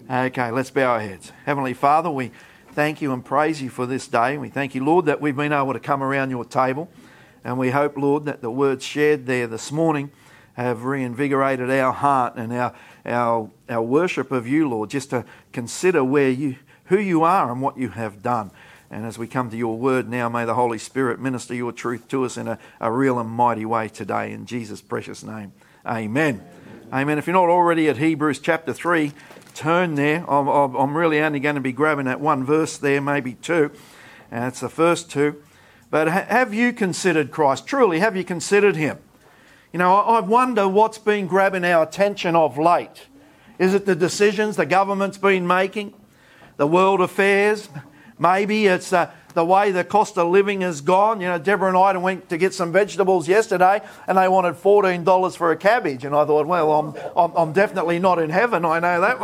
Okay, let's bow our heads. Heavenly Father, we thank you and praise you for this day. We thank you, Lord, that we've been able to come around your table. And we hope, Lord, that the words shared there this morning have reinvigorated our heart and our worship of you, Lord, just to consider who you are and what you have done. And as we come to your word now, may the Holy Spirit minister your truth to us in a real and mighty way today. In Jesus' precious name, amen. Amen. If you're not already at Hebrews chapter 3, turn there. I'm really only going to be grabbing that one verse there, maybe two. And it's the first two. But have you considered Christ? Truly, have you considered him? You know, I wonder what's been grabbing our attention of late. Is it the decisions the government's been making? The world affairs? Maybe it's the way the cost of living has gone. You know, Deborah and I went to get some vegetables yesterday and they wanted $14 for a cabbage. And I thought, well, I'm definitely not in heaven, I know that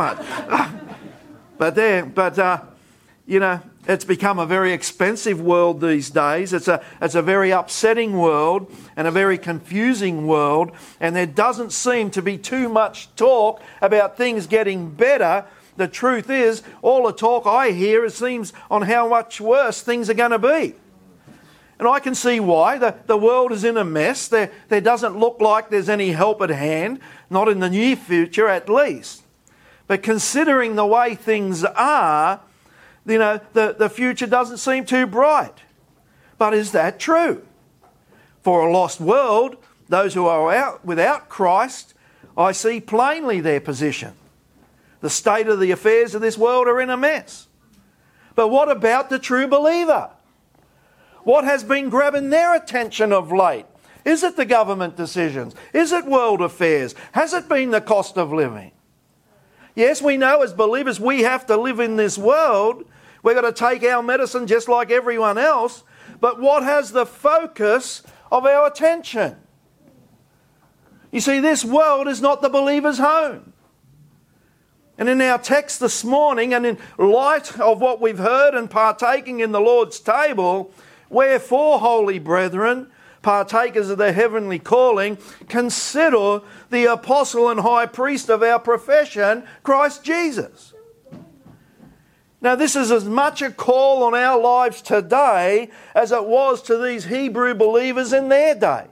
much. but you know, it's become a very expensive world these days. It's a very upsetting world and a very confusing world. And there doesn't seem to be too much talk about things getting better. The truth is, all the talk I hear seems on how much worse things are going to be. And I can see why. The world is in a mess. There doesn't look like there's any help at hand, not in the near future at least. But considering the way things are, you know, the future doesn't seem too bright. But is that true? For a lost world, those who are out without Christ, I see plainly their position. The state of the affairs of this world are in a mess. But what about the true believer? What has been grabbing their attention of late? Is it the government decisions? Is it world affairs? Has it been the cost of living? Yes, we know as believers we have to live in this world. We've got to take our medicine just like everyone else. But what has the focus of our attention? You see, this world is not the believer's home. And in our text this morning, and in light of what we've heard and partaking in the Lord's table, wherefore, holy brethren, partakers of the heavenly calling, consider the apostle and high priest of our profession, Christ Jesus. Now, this is as much a call on our lives today as it was to these Hebrew believers in their day.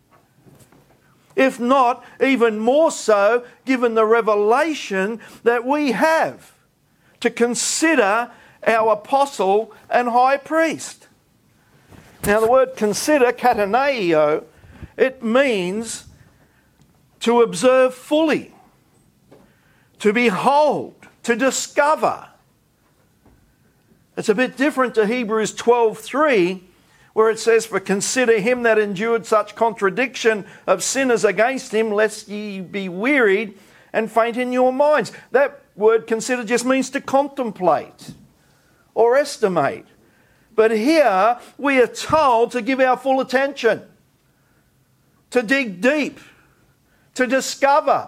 If not, even more so, given the revelation that we have to consider our apostle and high priest. Now, the word consider, kataneio, it means to observe fully, to behold, to discover. It's a bit different to Hebrews 12:3, where it says, for consider him that endured such contradiction of sinners against him, lest ye be wearied and faint in your minds. That word consider just means to contemplate or estimate. But here we are told to give our full attention, to dig deep, to discover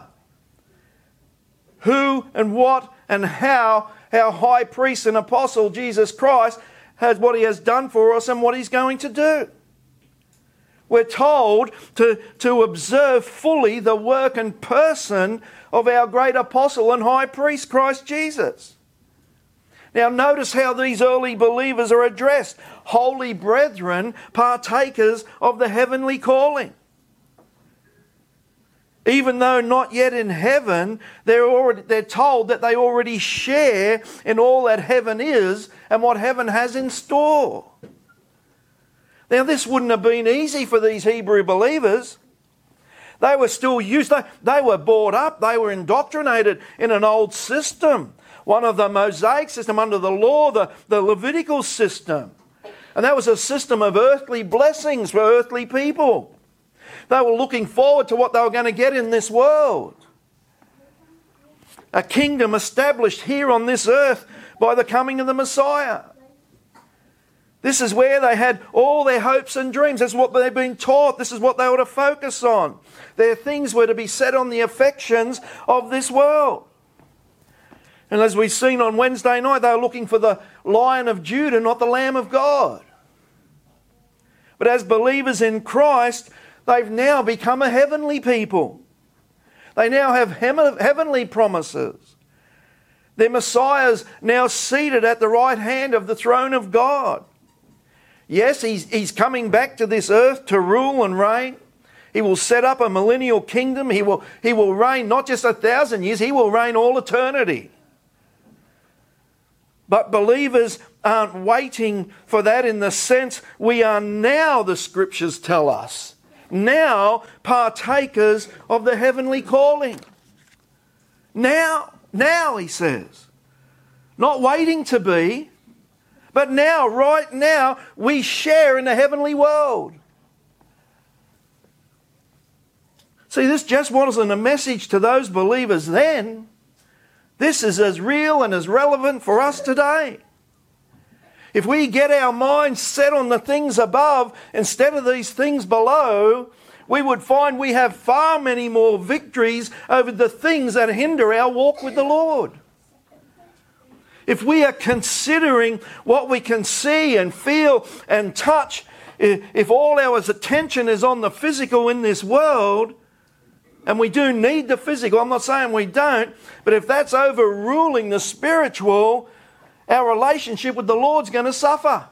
who and what and how our high priest and apostle Jesus Christ has what he has done for us and what he's going to do. We're told to observe fully the work and person of our great apostle and high priest, Christ Jesus. Now notice how these early believers are addressed. Holy brethren, partakers of the heavenly calling. Even though not yet in heaven, they're told that they already share in all that heaven is and what heaven has in store. Now, this wouldn't have been easy for these Hebrew believers. They were still used, they were brought up, they were indoctrinated in an old system. One of the Mosaic system under the law, the Levitical system. And that was a system of earthly blessings for earthly people. They were looking forward to what they were going to get in this world. A kingdom established here on this earth by the coming of the Messiah. This is where they had all their hopes and dreams. That's what they've been taught. This is what they were to focus on. Their things were to be set on the affections of this world. And as we've seen on Wednesday night, they were looking for the Lion of Judah, not the Lamb of God. But as believers in Christ, they've now become a heavenly people. They now have heavenly promises. Their Messiah's now seated at the right hand of the throne of God. Yes, he's coming back to this earth to rule and reign. He will set up a millennial kingdom. He will reign not just 1,000 years, he will reign all eternity. But believers aren't waiting for that in the sense we are now, the scriptures tell us, now partakers of the heavenly calling. Now, he says. Not waiting to be, but now, right now, we share in the heavenly world. See, this just wasn't a message to those believers then. This is as real and as relevant for us today. If we get our minds set on the things above instead of these things below, we would find we have far many more victories over the things that hinder our walk with the Lord. If we are considering what we can see and feel and touch, if all our attention is on the physical in this world, and we do need the physical, I'm not saying we don't, but if that's overruling the spiritual, our relationship with the Lord's going to suffer.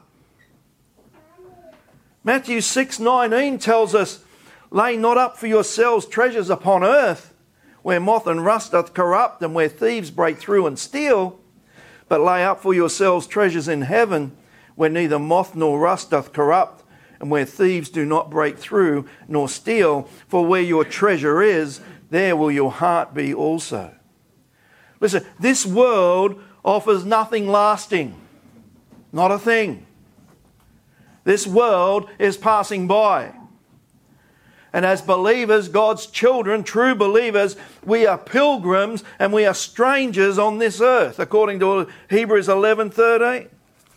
Matthew 6:19 tells us, "Lay not up for yourselves treasures upon earth, where moth and rust doth corrupt, and where thieves break through and steal, but lay up for yourselves treasures in heaven, where neither moth nor rust doth corrupt, and where thieves do not break through nor steal. For where your treasure is, there will your heart be also." Listen, this world offers nothing lasting. Not a thing. This world is passing by. And as believers, God's children, true believers, we are pilgrims and we are strangers on this earth, according to Hebrews 11:13.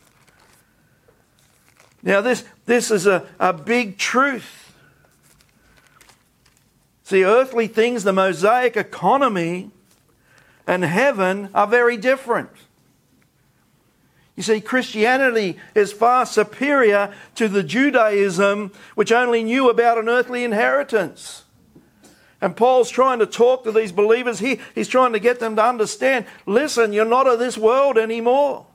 Now this is a big truth. See, earthly things, the Mosaic economy and heaven are very different. You see, Christianity is far superior to the Judaism which only knew about an earthly inheritance. And Paul's trying to talk to these believers here. He's trying to get them to understand, listen, you're not of this world anymore.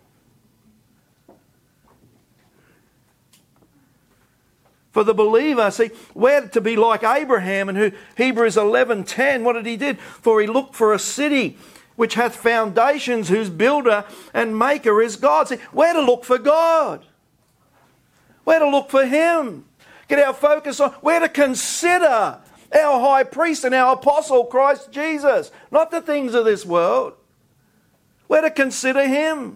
For the believer, see, we're to be like Abraham, and who Hebrews 11:10, what did he do? "For he looked for a city which hath foundations, whose builder and maker is God." See, we're to look for God. We're to look for Him. Get our focus on, we're to consider our high priest and our apostle, Christ Jesus, not the things of this world. We're to consider Him.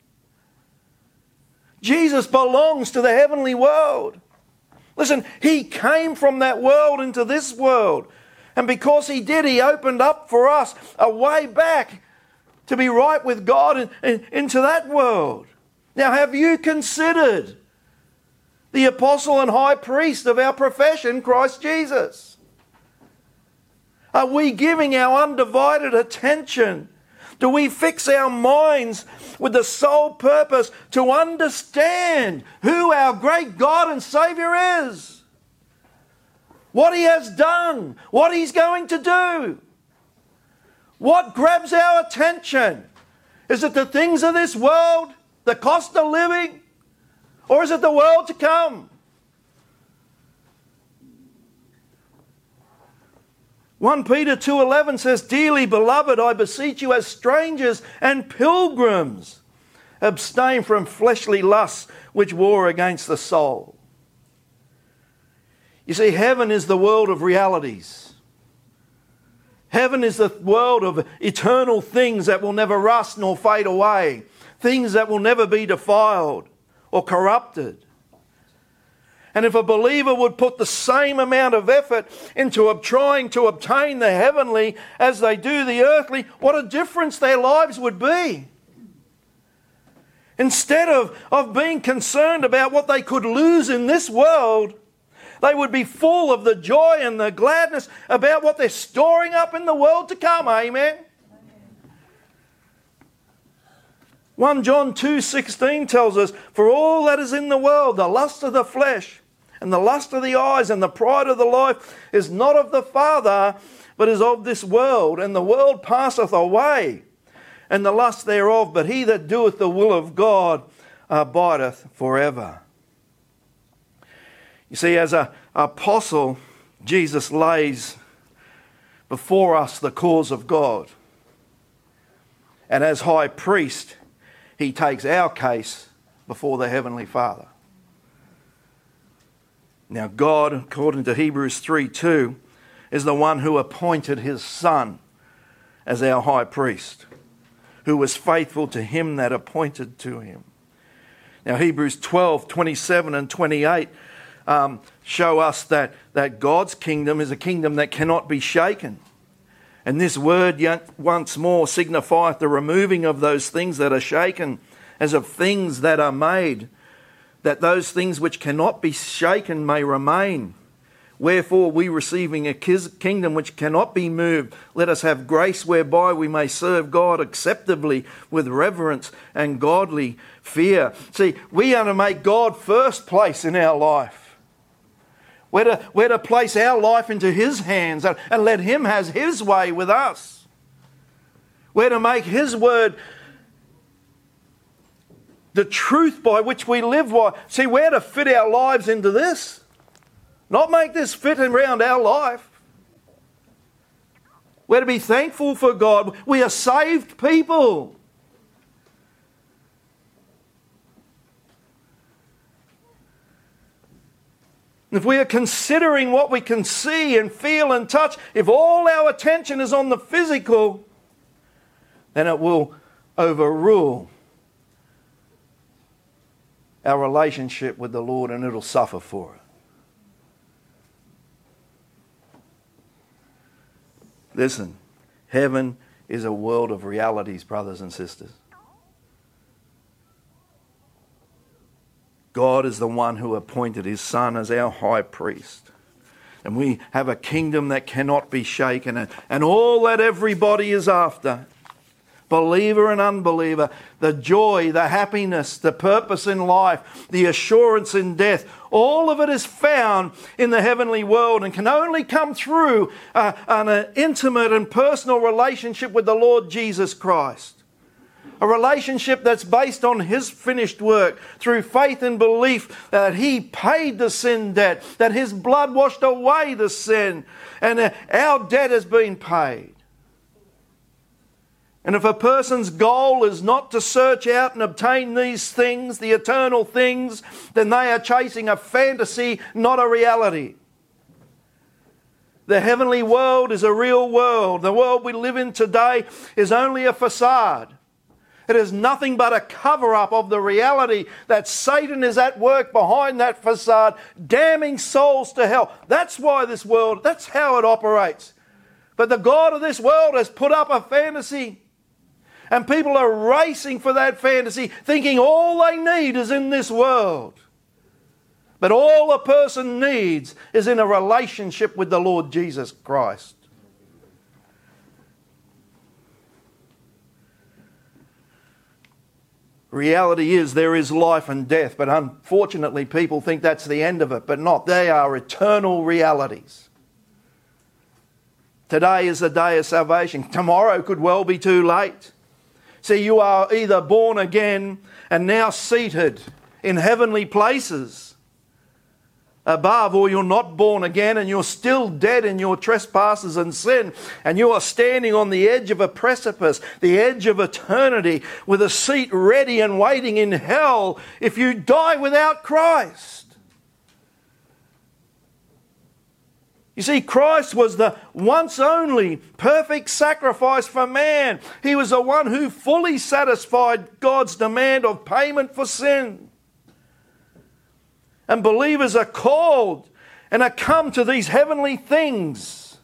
Jesus belongs to the heavenly world. Listen, He came from that world into this world. And because He did, He opened up for us a way back to be right with God and into that world. Now, have you considered the apostle and high priest of our profession, Christ Jesus? Are we giving our undivided attention? Do we fix our minds with the sole purpose to understand who our great God and Saviour is? What He has done, what He's going to do? What grabs our attention? Is it the things of this world, the cost of living, or is it the world to come? 1 Peter 2:11 says, "Dearly beloved, I beseech you as strangers and pilgrims, abstain from fleshly lusts which war against the soul." You see, heaven is the world of realities. Heaven is the world of eternal things that will never rust nor fade away, things that will never be defiled or corrupted. And if a believer would put the same amount of effort into trying to obtain the heavenly as they do the earthly, what a difference their lives would be. Instead of being concerned about what they could lose in this world, they would be full of the joy and the gladness about what they're storing up in the world to come. Amen. 1 John 2:16 tells us, "For all that is in the world, the lust of the flesh, and the lust of the eyes, and the pride of the life, is not of the Father, but is of this world. And the world passeth away, and the lust thereof, but he that doeth the will of God abideth forever. You see, as an apostle, Jesus lays before us the cause of God. And as high priest, he takes our case before the Heavenly Father. Now God, according to Hebrews 3:2, is the one who appointed his Son as our high priest, who was faithful to him that appointed to him. Now Hebrews 12:27 and 28 show us that God's kingdom is a kingdom that cannot be shaken. And this word yet once more signifieth the removing of those things that are shaken, as of things that are made, that those things which cannot be shaken may remain. Wherefore we, receiving a kingdom which cannot be moved, let us have grace whereby we may serve God acceptably with reverence and godly fear. See, we are to make God first place in our life. We're to place our life into His hands and let Him have His way with us. We're to make His word the truth by which we live. See, we're to fit our lives into this. Not make this fit around our life. We're to be thankful for God. We are saved people. If we are considering what we can see and feel and touch, if all our attention is on the physical, then it will overrule our relationship with the Lord, and it'll suffer for it. Listen, heaven is a world of realities, brothers and sisters. God is the one who appointed His Son as our high priest. And we have a kingdom that cannot be shaken. And all that everybody is after, believer and unbeliever, the joy, the happiness, the purpose in life, the assurance in death, all of it is found in the heavenly world and can only come through an intimate and personal relationship with the Lord Jesus Christ. A relationship that's based on His finished work through faith and belief that He paid the sin debt, that His blood washed away the sin, and our debt has been paid. And if a person's goal is not to search out and obtain these things, the eternal things, then they are chasing a fantasy, not a reality. The heavenly world is a real world. The world we live in today is only a facade. It is nothing but a cover-up of the reality that Satan is at work behind that facade, damning souls to hell. That's why this world, that's how it operates. But the God of this world has put up a fantasy. And people are racing for that fantasy, thinking all they need is in this world. But all a person needs is in a relationship with the Lord Jesus Christ. Reality is there is life and death, but unfortunately people think that's the end of it, but not. They are eternal realities. Today is the day of salvation. Tomorrow could well be too late. See, you are either born again and now seated in heavenly places above, or you're not born again and you're still dead in your trespasses and sin, and you are standing on the edge of a precipice, the edge of eternity, with a seat ready and waiting in hell if you die without Christ. You see, Christ was the once only perfect sacrifice for man. He was the one who fully satisfied God's demand of payment for sin. And believers are called and are come to these heavenly things.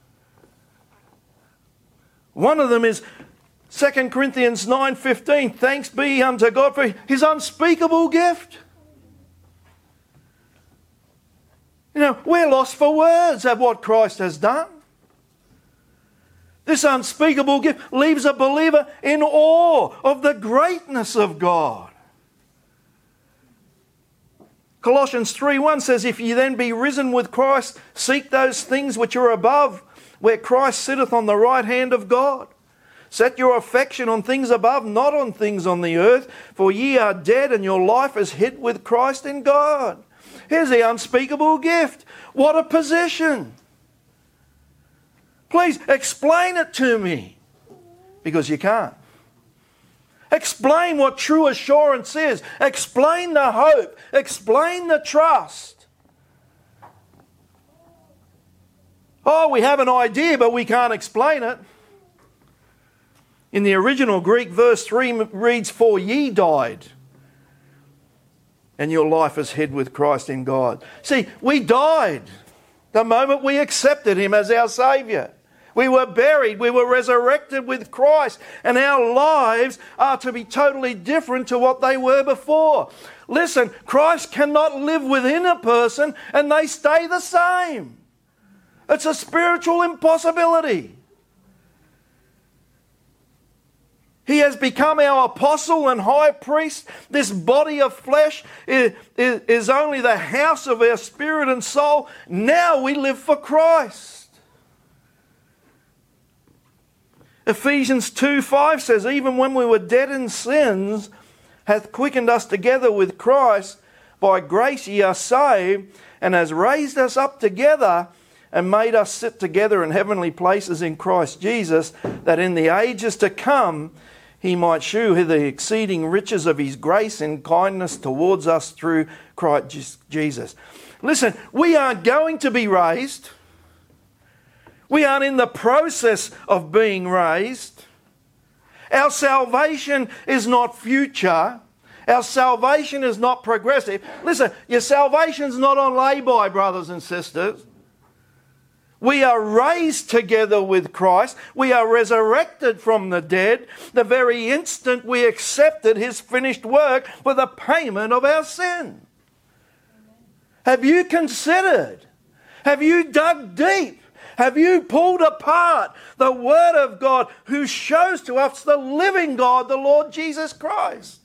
One of them is 2 Corinthians 9:15. Thanks be unto God for His unspeakable gift. You know, we're lost for words at what Christ has done. This unspeakable gift leaves a believer in awe of the greatness of God. Colossians 3:1 says, if ye then be risen with Christ, seek those things which are above, where Christ sitteth on the right hand of God. Set your affection on things above, not on things on the earth, for ye are dead and your life is hid with Christ in God. Here's the unspeakable gift. What a position. Please explain it to me, because you can't. Explain what true assurance is. Explain the hope. Explain the trust. Oh, we have an idea, but we can't explain it. In the original Greek, verse 3 reads, "For ye died, and your life is hid with Christ in God." See, we died the moment we accepted Him as our Saviour. We were buried, we were resurrected with Christ, and our lives are to be totally different to what they were before. Listen, Christ cannot live within a person and they stay the same. It's a spiritual impossibility. He has become our apostle and high priest. This body of flesh is only the house of our spirit and soul. Now we live for Christ. Ephesians 2:5 says, "Even when we were dead in sins, hath quickened us together with Christ. By grace ye are saved, and has raised us up together, and made us sit together in heavenly places in Christ Jesus, that in the ages to come He might shew the exceeding riches of His grace and kindness towards us through Christ Jesus." Listen, we aren't going to be raised. We aren't in the process of being raised. Our salvation is not future. Our salvation is not progressive. Listen, your salvation's not on lay-by, brothers and sisters. We are raised together with Christ. We are resurrected from the dead the very instant we accepted His finished work for the payment of our sin. Have you considered? Have you dug deep? Have you pulled apart the Word of God, who shows to us the living God, the Lord Jesus Christ?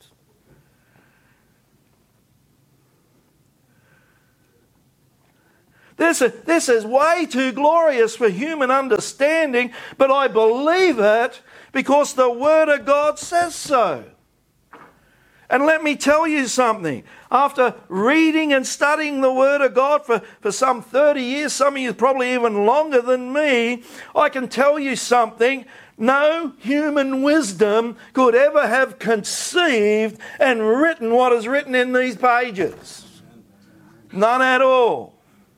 This is way too glorious for human understanding, but I believe it because the Word of God says so. And let me tell you something. After reading and studying the Word of God for some 30 years, some of you probably even longer than me, I can tell you something. No human wisdom could ever have conceived and written what is written in these pages. None at all.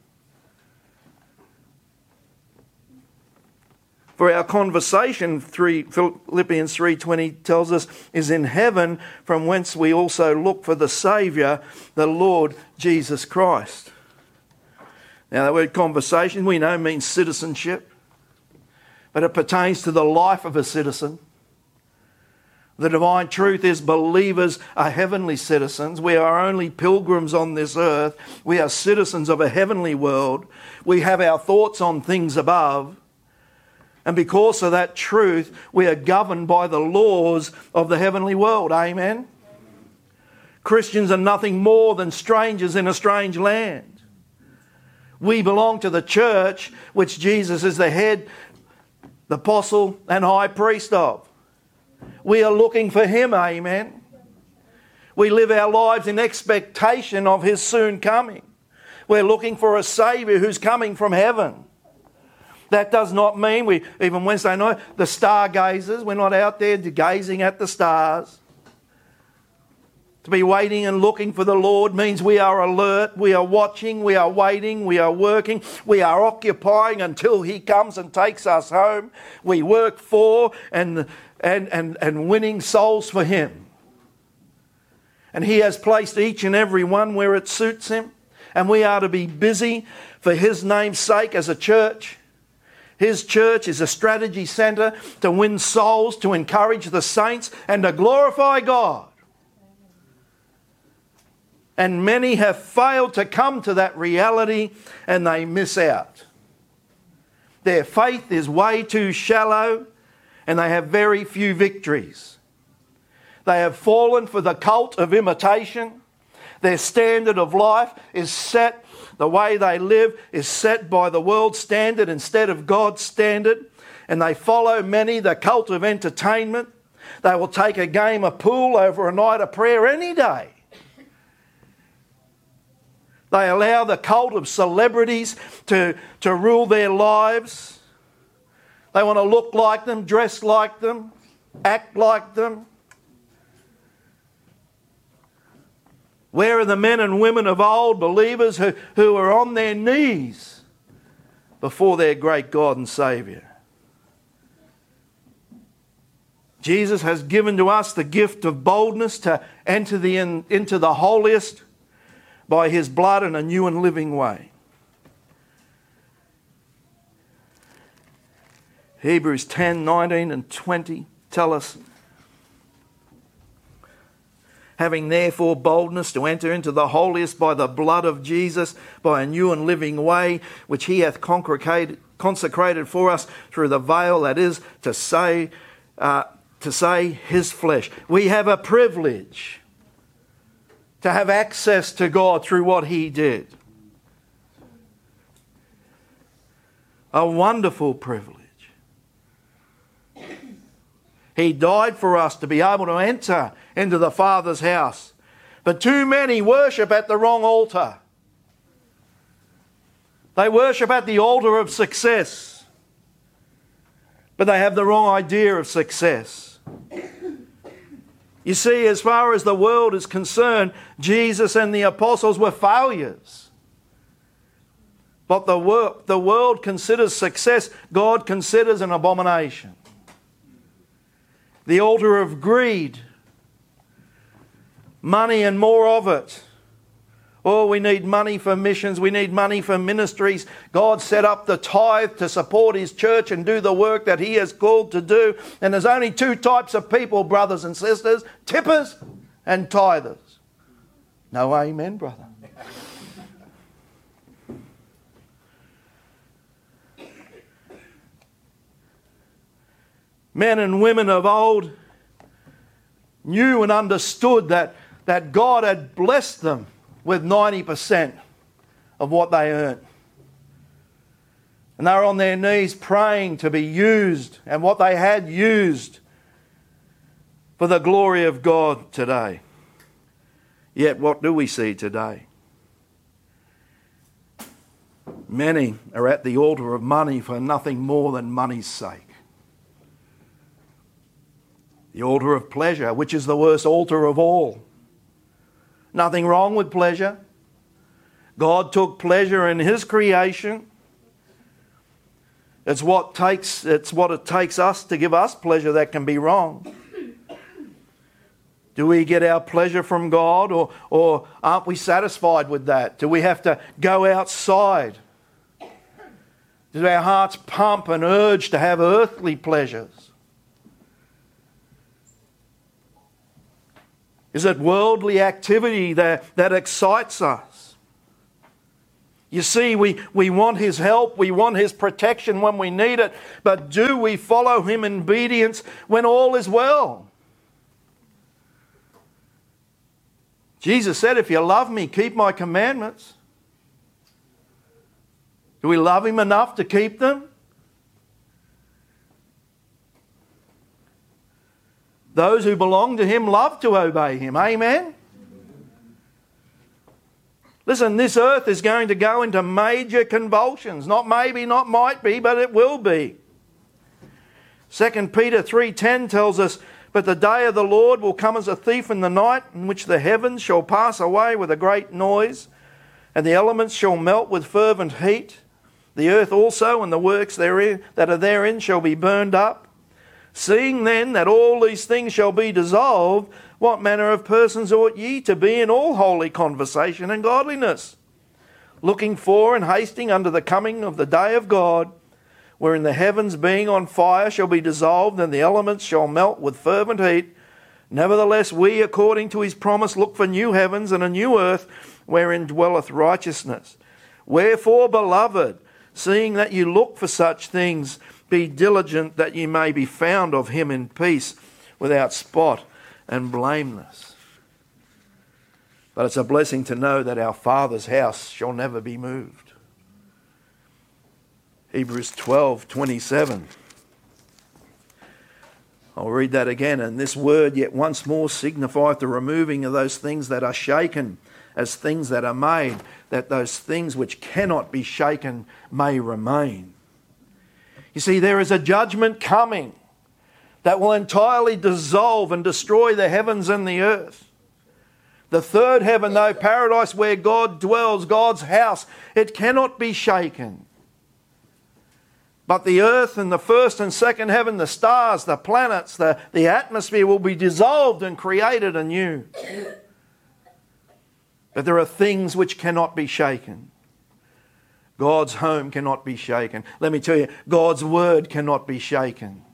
For our conversation, Philippians 3:20 tells us, is in heaven, from whence we also look for the Saviour, the Lord Jesus Christ. Now, the word conversation, we know, means citizenship, but it pertains to the life of a citizen. The divine truth is believers are heavenly citizens. We are only pilgrims on this earth. We are citizens of a heavenly world. We have our thoughts on things above. And because of that truth, we are governed by the laws of the heavenly world. Amen? Christians are nothing more than strangers in a strange land. We belong to the church, which Jesus is the head, the apostle and high priest of. We are looking for Him. Amen? We live our lives in expectation of His soon coming. We're looking for a Saviour who's coming from heaven. That does not mean even Wednesday night, the stargazers, we're not out there gazing at the stars. To be waiting and looking for the Lord means we are alert, we are watching, we are waiting, we are working, we are occupying until He comes and takes us home. We work for and winning souls for Him. And He has placed each and every one where it suits Him. And we are to be busy for His name's sake as a church. His church is a strategy centre to win souls, to encourage the saints and to glorify God. And many have failed to come to that reality and they miss out. Their faith is way too shallow and they have very few victories. They have fallen for the cult of imitation. Their standard of life is set, the way they live is set by the world's standard instead of God's standard. and they follow many the cult of entertainment. They will take a game of pool over a night of prayer any day. They allow the cult of celebrities to rule their lives. They want to look like them, dress like them, act like them. Where are the men and women of old, believers who are on their knees before their great God and Saviour? Jesus has given to us the gift of boldness to enter into the holiest by His blood in a new and living way. Hebrews 10, 19 and 20 tell us, having therefore boldness to enter into the holiest by the blood of Jesus, by a new and living way, which He hath consecrated for us through the veil, that is, to say His flesh. We have a privilege to have access to God through what He did. A wonderful privilege. He died for us to be able to enter into the Father's house. But too many worship at the wrong altar. They worship at the altar of success. But they have the wrong idea of success. You see, as far as the world is concerned, Jesus and the apostles were failures. But the world considers success, God considers an abomination. The altar of greed, money and more of it. Oh, we need money for missions, we need money for ministries. God set up the tithe to support His church and do the work that He has called to do. And there's only two types of people, brothers and sisters, tippers and tithers. No amen, brother. Men and women of old knew and understood that God had blessed them with 90% of what they earned. And they were on their knees praying to be used, and what they had used for the glory of God today. Yet what do we see today? Many are at the altar of money for nothing more than money's sake. The altar of pleasure, which is the worst altar of all. Nothing wrong with pleasure. God took pleasure in His creation. It's what it takes us to give us pleasure that can be wrong. Do we get our pleasure from God, or aren't we satisfied with that? Do we have to go outside? Do our hearts pump and urge to have earthly pleasures? Is it worldly activity that excites us? You see, we want His help, we want His protection when we need it, but do we follow Him in obedience when all is well? Jesus said, if you love me, keep my commandments. Do we love Him enough to keep them? Those who belong to Him love to obey Him. Amen? Listen, this earth is going to go into major convulsions. Not maybe, not might be, but it will be. 2 Peter 3:10 tells us, but the day of the Lord will come as a thief in the night, in which the heavens shall pass away with a great noise, and the elements shall melt with fervent heat. The earth also and the works therein that are therein shall be burned up. Seeing then that all these things shall be dissolved, what manner of persons ought ye to be in all holy conversation and godliness, looking for and hasting unto the coming of the day of God, wherein the heavens being on fire shall be dissolved, and the elements shall melt with fervent heat. Nevertheless, we, according to His promise, look for new heavens and a new earth, wherein dwelleth righteousness. Wherefore, beloved, seeing that you look for such things, be diligent that ye may be found of Him in peace, without spot and blameless. But it's a blessing to know that our Father's house shall never be moved. Hebrews 12:27 I'll read that again. And this word yet once more signifieth the removing of those things that are shaken as things that are made, that those things which cannot be shaken may remain. You see, there is a judgment coming that will entirely dissolve and destroy the heavens and the earth. The third heaven, though, paradise where God dwells, God's house, it cannot be shaken. But the earth and the first and second heaven, the stars, the planets, the atmosphere will be dissolved and created anew. But there are things which cannot be shaken. God's home cannot be shaken. Let me tell you, God's word cannot be shaken.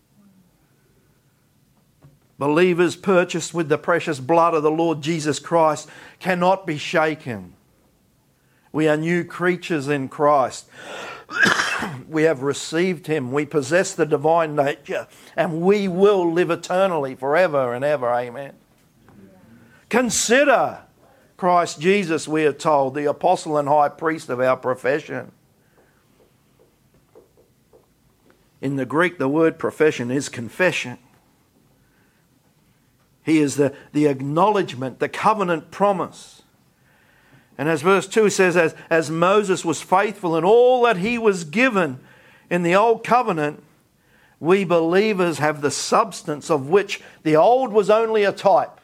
Believers purchased with the precious blood of the Lord Jesus Christ cannot be shaken. We are new creatures in Christ. We have received Him. We possess the divine nature, and we will live eternally forever and ever. Amen. Consider Christ Jesus, we are told, the apostle and high priest of our profession. In the Greek, the word profession is confession. He is the acknowledgement, the covenant promise. And as verse 2 says, as Moses was faithful in all that he was given in the old covenant, we believers have the substance of which the old was only a type.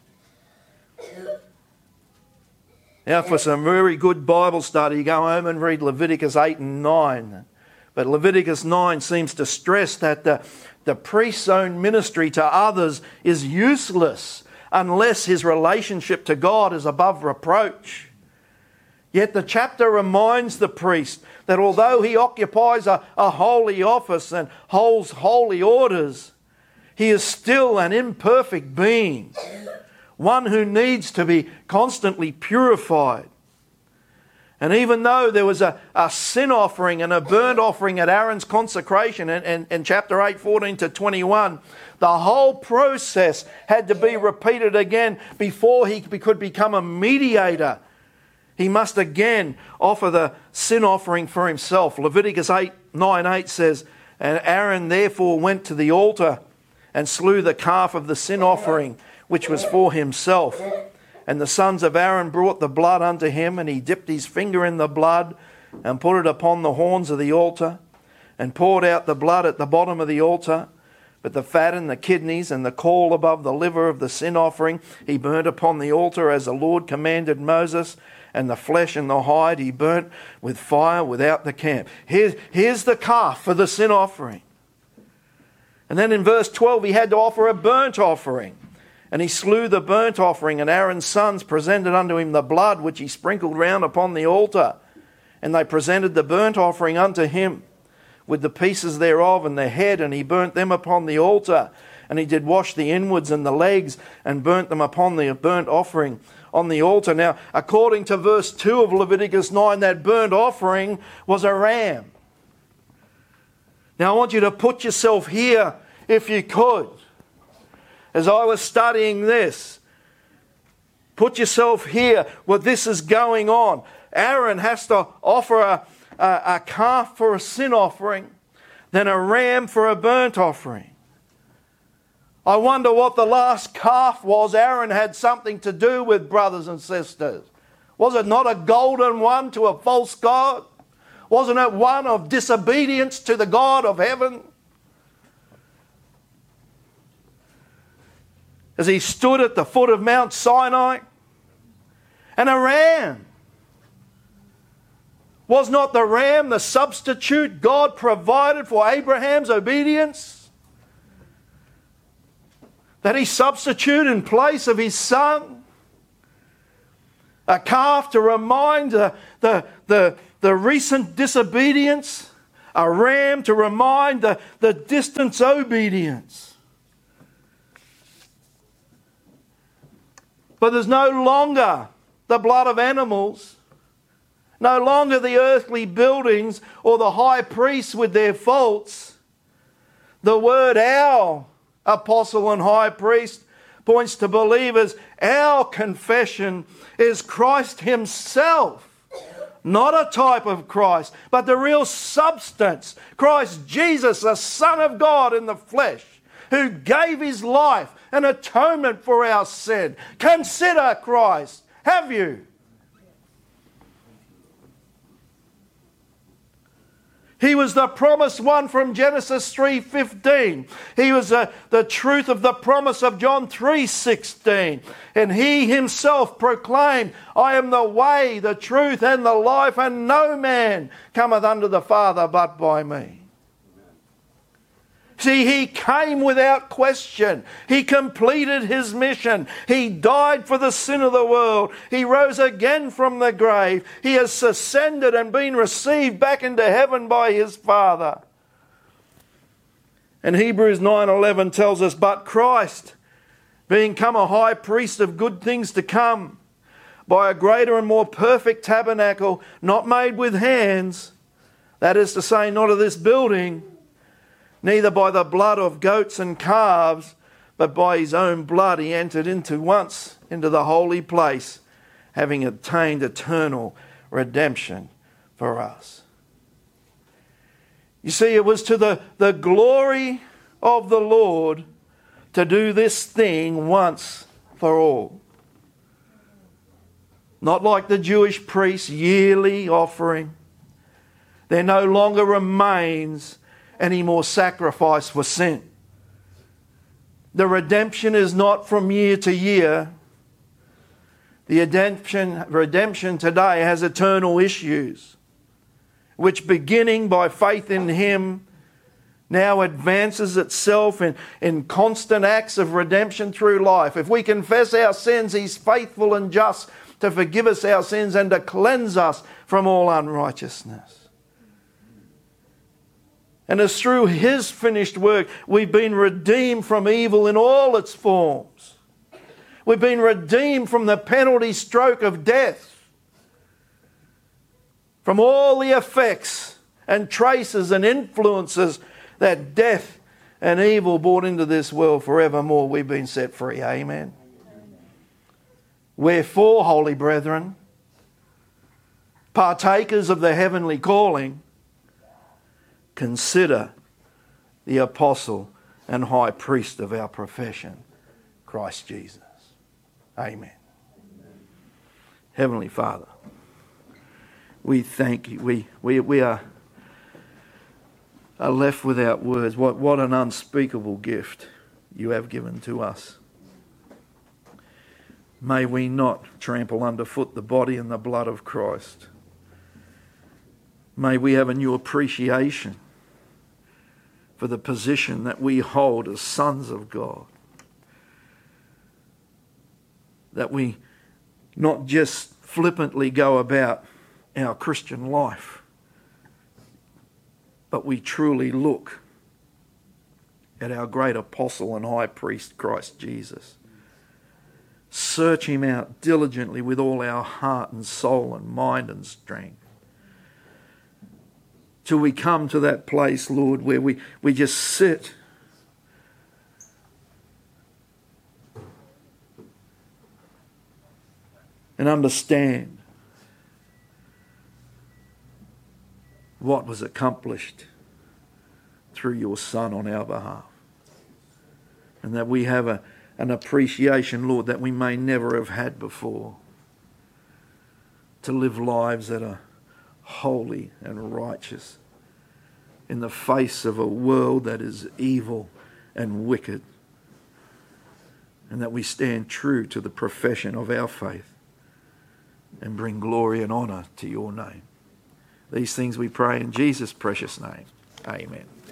Now for some very good Bible study, go home and read Leviticus 8 and 9. But Leviticus 9 seems to stress that the priest's own ministry to others is useless unless his relationship to God is above reproach. Yet the chapter reminds the priest that although he occupies a holy office and holds holy orders, he is still an imperfect being, one who needs to be constantly purified. And even though there was a sin offering and a burnt offering at Aaron's consecration in chapter 8, 14 to 21, the whole process had to be repeated again before he could become a mediator. He must again offer the sin offering for himself. Leviticus 9:8 says, and Aaron therefore went to the altar and slew the calf of the sin offering, which was for himself. And the sons of Aaron brought the blood unto him, and he dipped his finger in the blood and put it upon the horns of the altar and poured out the blood at the bottom of the altar. But the fat and the kidneys and the caul above the liver of the sin offering he burnt upon the altar as the Lord commanded Moses, and the flesh and the hide he burnt with fire without the camp. Here's the calf for the sin offering. And then in verse 12 he had to offer a burnt offering. And he slew the burnt offering, and Aaron's sons presented unto him the blood which he sprinkled round upon the altar. And they presented the burnt offering unto him with the pieces thereof and the head, and he burnt them upon the altar. And he did wash the inwards and the legs and burnt them upon the burnt offering on the altar. Now, according to verse 2 of Leviticus 9, that burnt offering was a ram. Now, I want you to put yourself here, if you could. As I was studying this, put yourself here where this is going on. Aaron has to offer a calf for a sin offering, then a ram for a burnt offering. I wonder what the last calf was Aaron had something to do with, brothers and sisters. Was it not a golden one to a false god? Wasn't it one of disobedience to the God of heaven? As he stood at the foot of Mount Sinai, and a ram. Was not the ram the substitute God provided for Abraham's obedience? That he substituted in place of his son? A calf to remind the recent disobedience? A ram to remind the distant obedience? But there's no longer the blood of animals, no longer the earthly buildings or the high priests with their faults. The word our apostle and high priest points to believers. Our confession is Christ himself. Not a type of Christ, but the real substance. Christ Jesus, the Son of God in the flesh. who gave his life an atonement for our sin. Consider Christ. Have you? He was the promised one from Genesis 3:15. He was the truth of the promise of John 3:16. And he himself proclaimed, I am the way, the truth, and the life, and no man cometh unto the Father but by me. See, he came without question. He completed his mission. He died for the sin of the world. He rose again from the grave. He has ascended and been received back into heaven by his Father. And Hebrews 9:11 tells us, but Christ, being come a high priest of good things to come, by a greater and more perfect tabernacle, not made with hands, that is to say, not of this building, neither by the blood of goats and calves, but by his own blood he entered once into the holy place, having obtained eternal redemption for us. You see, it was to the glory of the Lord to do this thing once for all. Not like the Jewish priests' yearly offering. There no longer remains any more sacrifice for sin. The redemption is not from year to year. The redemption today has eternal issues, which beginning by faith in him now advances itself in constant acts of redemption through life. If we confess our sins, he's faithful and just to forgive us our sins and to cleanse us from all unrighteousness. And it's through his finished work we've been redeemed from evil in all its forms. We've been redeemed from the penalty stroke of death, from all the effects and traces and influences that death and evil brought into this world. Forevermore we've been set free. Amen. Wherefore, holy brethren, partakers of the heavenly calling, consider the apostle and high priest of our profession, Christ Jesus. Amen. Heavenly Father, we thank you. We are left without words. What an unspeakable gift you have given to us. May we not trample underfoot the body and the blood of Christ. May we have a new appreciation for the position that we hold as sons of God. That we not just flippantly go about our Christian life, but we truly look at our great apostle and high priest, Christ Jesus. Search him out diligently with all our heart and soul and mind and strength. Till we come to that place, Lord, where we just sit and understand what was accomplished through your Son on our behalf. And that we have an appreciation, Lord, that we may never have had before, to live lives that are holy and righteous in the face of a world that is evil and wicked, and that we stand true to the profession of our faith and bring glory and honour to your name. These things we pray in Jesus' precious name. Amen.